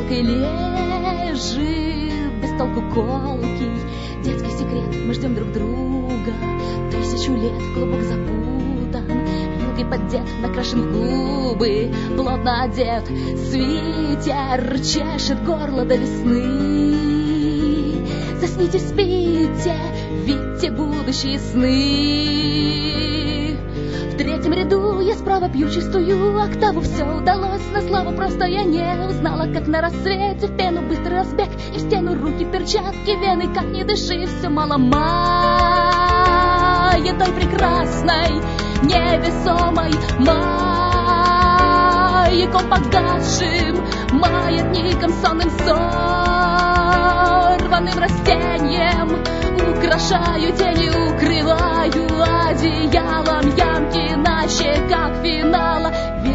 мелкой лежит, без толку колкий. Детский секрет, мы ждем друг друга 1000 лет, клубок запутан, вилкой поддет, накрашен в губы, плотно одет. Свитер чешет горло до весны. Засните, спите, видите будущие сны. В третьем ряду я справа пью чистую октаву. Все удалось на славу, просто я не узнала, как на рассвете в пену быстрый разбег, и в стену руки, перчатки, вены, как не дыши, все мало мая той прекрасной, невесомой маяком погасшим, маятником сонным сорванным растением. Украшаю тени, укрываю одеялом ямки на щеках финала.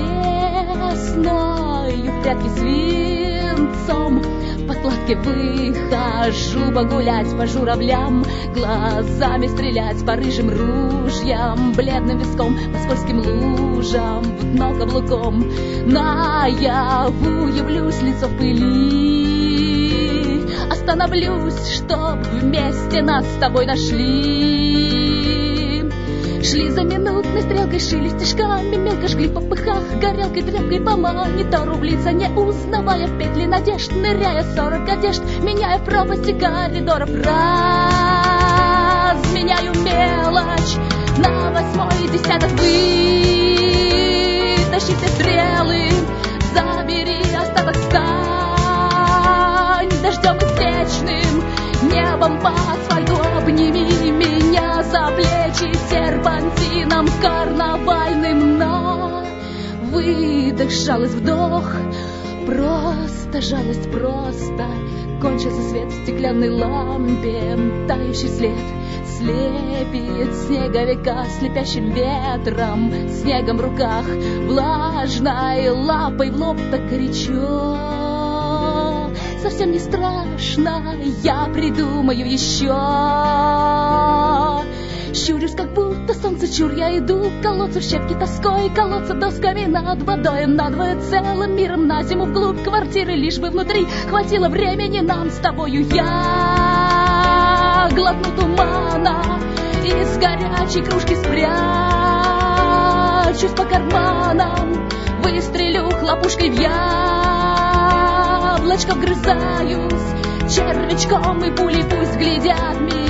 Весною в прятки свинцом в подкладке выхожу погулять по журавлям, глазами стрелять по рыжим ружьям, бледным виском по скользким лужам, в дно каблуком. Наяву явлюсь, лицо в пыли, остановлюсь, чтоб вместе нас с тобой нашли. Шли за минутной стрелкой, шили стежками, мелко жгли в попыхах, горелкой, тряпкой по монитору, в лица не узнавая, в петли надежд, ныряя 40 одежд, меняя в пропасти коридоров, разменяю мелочь на 8-й десяток. Вытащи все стрелы, забери остаток, стань дождем извечным, небом по асфальту, обними меня за плечи серпантином карнавальным. На выдох, жалость, вдох, просто жалость, просто кончился свет в стеклянной лампе, тающий след слепит снеговика слепящим ветром, снегом в руках, влажной лапой в лоб, так горячо. Совсем не страшно, я придумаю еще. Щурюсь, как будто солнце чур, я иду к колодцу в щепки тоской, колоться досками над водой, надвое целым миром на зиму вглубь квартиры, лишь бы внутри хватило времени нам с тобою. Я глотну тумана, из горячей кружки спрячусь по карманам, выстрелю хлопушкой в яблочко, вгрызаюсь червячком, и пули пусть глядят меня